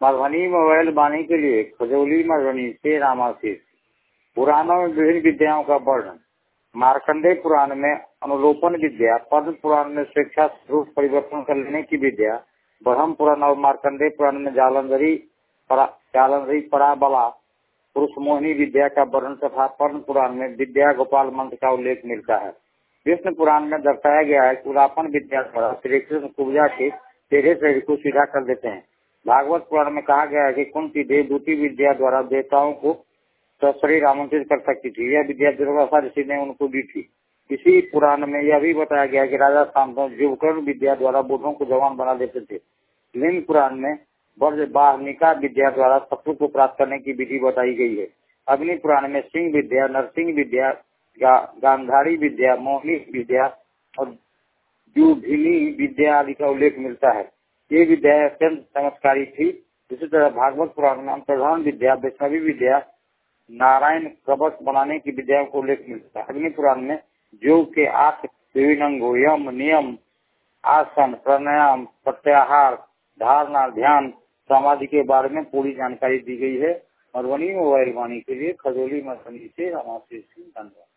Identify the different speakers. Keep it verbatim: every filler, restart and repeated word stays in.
Speaker 1: Madhubani mobile बानी के लिए खजौली मधुबनी से रामाशीष। पुराणों में विभिन्न विद्याओं का वर्णन। मार्कंडेय पुराण में अनुलोपन विद्या, पद्म पुराण में स्वेच्छा स्वरूप परिवर्तन कर लेने की विद्या, ब्रह्म पुराण और मार्कंडेय पुराण में जालंधरी परा, जालंधरी पराबला पुरुष मोहिनी विद्या का वर्णन तथा पद्म पुराण में विद्या गोपाल मंत्र का उल्लेख मिलता है। विष्णु पुराण में दर्शाया गया है कि उलापन विद्या द्वारा श्री कृष्ण कुब्जा के टेढ़े शरीर को सीधा कर देते हैं। भागवत पुराण में कहा गया है कि कुंती देवदूती विद्या द्वारा देवताओं को शरीर आमंत्रित कर सकती थी। यह विद्या दुर्वासा ऋषि ने उनको दी थी। इसी पुराण में यह भी बताया गया कि राजा शांतनु जीवकर्ण विद्या द्वारा बूढ़ों को जवान बना देते थे। लिंग पुराण में ब्रजबाहनिका विद्या द्वारा शत्रु को प्राप्त करने की विधि बताई गई है। अग्नि पुराण में सिंह विद्या, नरसिंह विद्या, गा, गांधारी विद्या, मोहिनी विद्या और जुभिनी विद्या आदि का उल्लेख मिलता है। ये विद्या अत्यंत चमत्कारी थी। इसी तरह भागवत पुराण में अंतर्धान विद्या, वैष्णवी विद्या, नारायण कवच बनाने की विद्याओं को उल्लेख मिलता है। अग्नि पुराण में योग के आठ विभिन्न अंगों यम, नियम, आसन, प्राणायाम, प्रत्याहार, धारणा, ध्यान, समाधि के बारे में पूरी जानकारी दी गई है। मधुबनी मोबाइल वाणी के लिए खजौली मधुबनी से रामाशीष सिंह। धन्यवाद।